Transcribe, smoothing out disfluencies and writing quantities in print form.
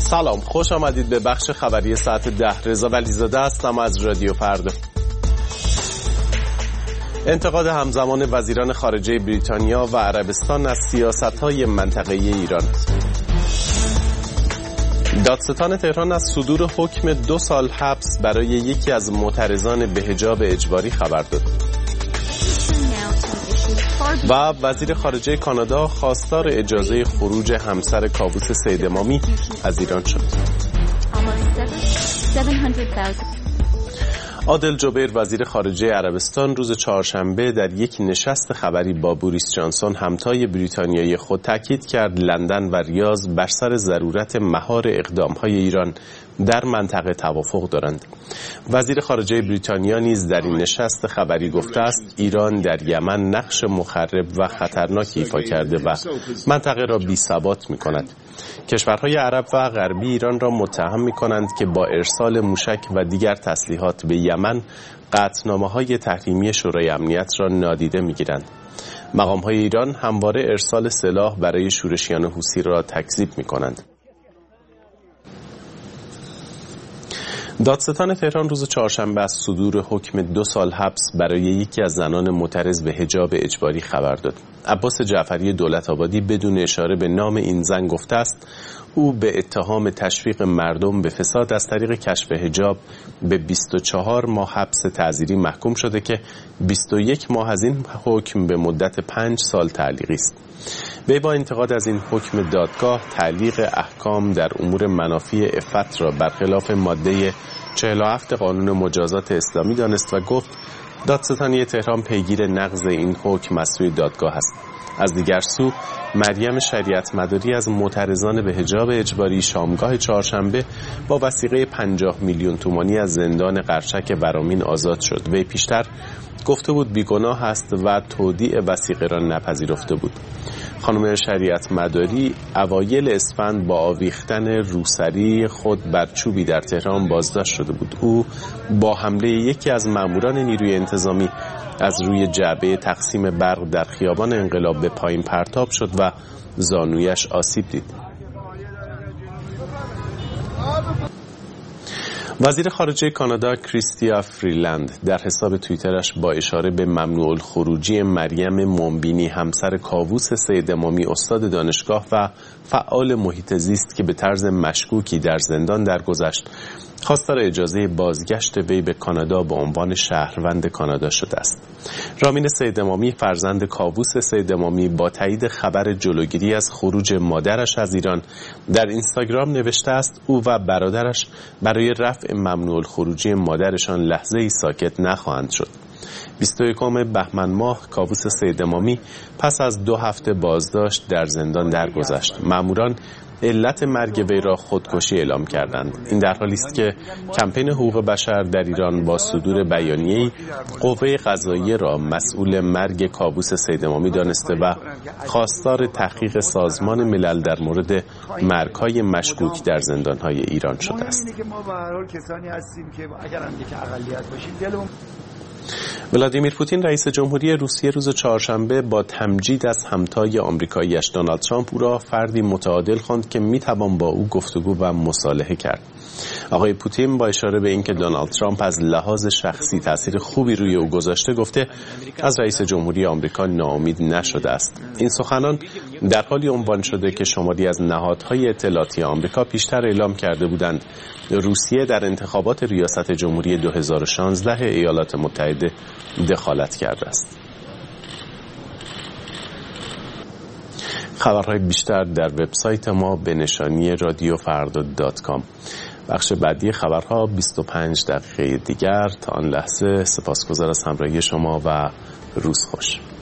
سلام، خوش آمدید به بخش خبری ساعت 10. رضا ولیزاده هستم از رادیو فردا. انتقاد همزمان وزیران خارجه بریتانیا و عربستان از سیاست‌های منطقه‌ای ایران. دادستان تهران از صدور حکم 2 سال حبس برای یکی از معترضان به حجاب اجباری خبر داد. و وزیر خارجه کانادا خواستار اجازه خروج همسر کاووس سید امامی از ایران شد. عادل جبیر وزیر خارجه عربستان روز چهارشنبه در یک نشست خبری با بوریس جانسون همتای بریتانیایی خود تاکید کرد لندن و ریاض بر سر ضرورت مهار اقدام‌های ایران در منطقه توافق دارند. وزیر خارجه بریتانیا نیز در این نشست خبری گفته است ایران در یمن نقش مخرب و خطرناکی ایفا کرده و منطقه را بی‌ثبات می‌کند. کشورهای عرب و غربی ایران را متهم می‌کنند که با ارسال موشک و دیگر تسلیحات به یمن قطعنامه‌های تحریمی شورای امنیت را نادیده می‌گیرند. مقام‌های ایران همواره ارسال سلاح برای شورشیان حوثی را تکذیب می‌کنند. دادستان تهران روز چهارشنبه از صدور حکم 2 سال حبس برای یکی از زنان معترض به حجاب اجباری خبر داد. عباس جعفری دولت‌آبادی بدون اشاره به نام این زن گفته است او به اتهام تشویق مردم به فساد از طریق کشف حجاب به 24 ماه حبس تعزیری محکوم شده که 21 ماه از این حکم به مدت 5 سال تعلیقی است. وی با انتقاد از این حکم دادگاه تعلیق احکام در امور منافی عفت را برخلاف ماده 47 قانون مجازات اسلامی دانست و گفت دادستانی تهران پیگیر نقض این حکم از سوی دادگاه است. از دیگر سو مریم شریعت مداری از معترضان به حجاب اجباری شامگاه چهارشنبه با وثیقه 50 میلیون تومانی از زندان قرچک ورامین آزاد شد. وی پیشتر گفته بود بیگناه است و تودیع وثیقه را نپذیرفته بود. خانم شریعت مداری اوایل اسفند با آویختن روسری خود بر چوبی در تهران بازداشت شده بود. او با حمله یکی از ماموران نیروی انتظامی از روی جعبه تقسیم برق در خیابان انقلاب به پایین پرتاب شد و زانویش آسیب دید. وزیر خارجه کانادا کریستیا فریلند در حساب توییترش با اشاره به ممنوع الخروجی مریم مومبینی همسر کاووس سید امامی استاد دانشگاه و فعال محیط زیست که به طرز مشکوکی در زندان درگذشت خواستار اجازه بازگشت وی به کانادا به عنوان شهروند کانادا شده است. رامین سید امامی فرزند کاووس سید امامی با تایید خبر جلوگیری از خروج مادرش از ایران در اینستاگرام نوشته است او و برادرش برای رفع ممنوع الخروجی مادرشان لحظه‌ای ساکت نخواهند شد. 21 بهمن ماه کاووس سید امامی پس از 2 هفته بازداشت در زندان درگذشت. ماموران علت مرگ وی را خودکشی اعلام کردند. این در حالی است که کمپین حقوق بشر در ایران با صدور بیانیه‌ای قوه قضاییه را مسئول مرگ کاووس سید امامی دانسته و خواستار تحقیق سازمان ملل در مورد مرگ‌های مشکوک در زندان‌های ایران شده است. ولادیمیر پوتین رئیس جمهوری روسیه روز چهارشنبه با تمجید از همتای آمریکایی‌اش دونالد ترامپ او را فردی متعادل خواند که میتوان با او گفتگو و مصالحه کرد. آقای پوتین با اشاره به اینکه دونالد ترامپ از لحاظ شخصی تاثیر خوبی روی او گذاشته گفته از رئیس جمهوری آمریکا ناامید نشده است. این سخنان در حالی عنوان شده که شماری از نهادهای اطلاعاتی آمریکا پیشتر اعلام کرده بودند روسیه در انتخابات ریاست جمهوری 2016 ایالات متحده دخالت کرده است. خبرهای بیشتر در وبسایت ما به نشانی radiofarda.com. بخش بعدی خبرها 25 دقیقه دیگر. تا آن لحظه سپاسگزار از همراهی شما و روز خوش.